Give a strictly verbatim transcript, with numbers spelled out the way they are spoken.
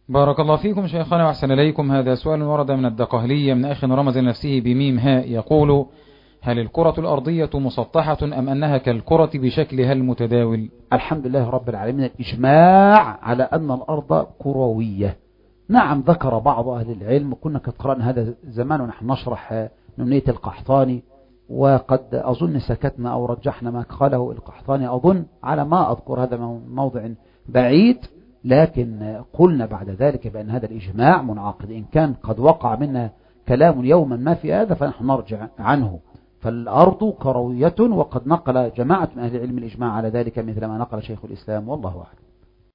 بارك الله فيكم شيخنا وأحسن إليكم. هذا سؤال ورد من الدقهلية من أخ رمز نفسه بميم هاء، يقول: هل الكرة الأرضية مسطحة أم أنها كالكرة بشكلها المتداول؟ الحمد لله رب العالمين، الإجماع على أن الأرض كروية. نعم، ذكر بعض أهل العلم، كنا قد قرأنا هذا زمان ونحن نشرح نونية القحطاني، وقد أظن سكتنا أو رجحنا ما قاله القحطاني، أظن على ما أذكر هذا موضع بعيد، لكن قلنا بعد ذلك بأن هذا الإجماع منعقد. إن كان قد وقع منا كلام يوما ما في هذا فنحن نرجع عنه. فالأرض كروية، وقد نقل جماعة من أهل العلم الإجماع على ذلك مثل ما نقل شيخ الإسلام، والله أعلم.